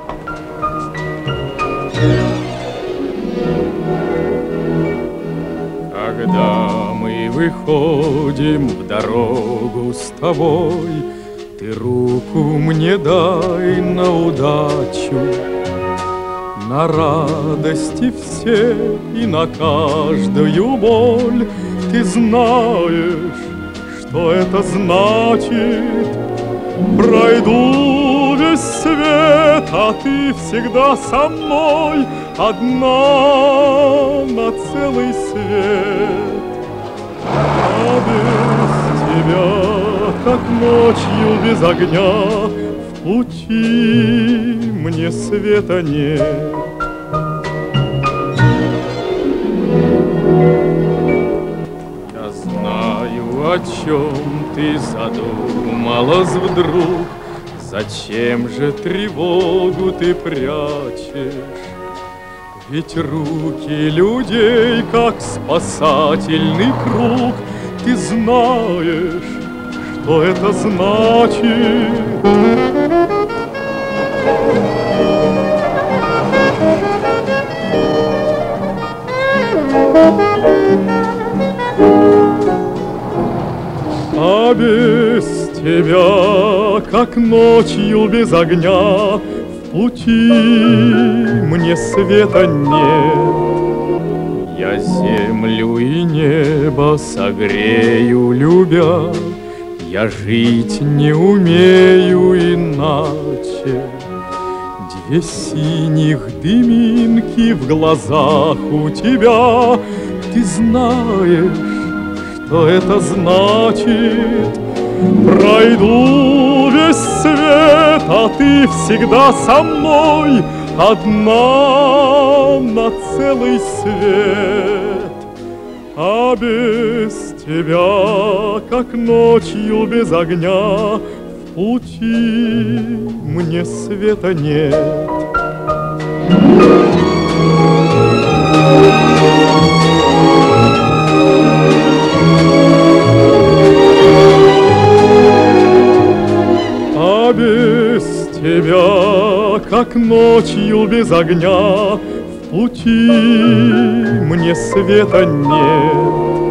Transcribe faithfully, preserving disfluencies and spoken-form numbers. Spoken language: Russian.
Когда мы выходим в дорогу с тобой, ты руку мне дай на удачу, на радости все и на каждую боль. Ты знаешь, что это значит. Пройду весь свет, а ты всегда со мной, одна на целый свет. А без тебя, как ночью без огня, в пути мне света нет. Я знаю, о чем ты задумалась вдруг. Зачем же тревогу ты прячешь? Ведь руки людей, как спасательный круг. Ты знаешь, что это значит. А без тебя, как ночью без огня, в пути мне света нет. Я землю и небо согрею, любя, я жить не умею иначе. Две синих дыминки в глазах у тебя. Ты знаешь, что это значит. Пройду весь свет, а ты всегда со мной, одна на целый свет. А без тебя, как ночью без огня, в пути мне света нет. А без тебя, как ночью без огня, в пути мне света нет.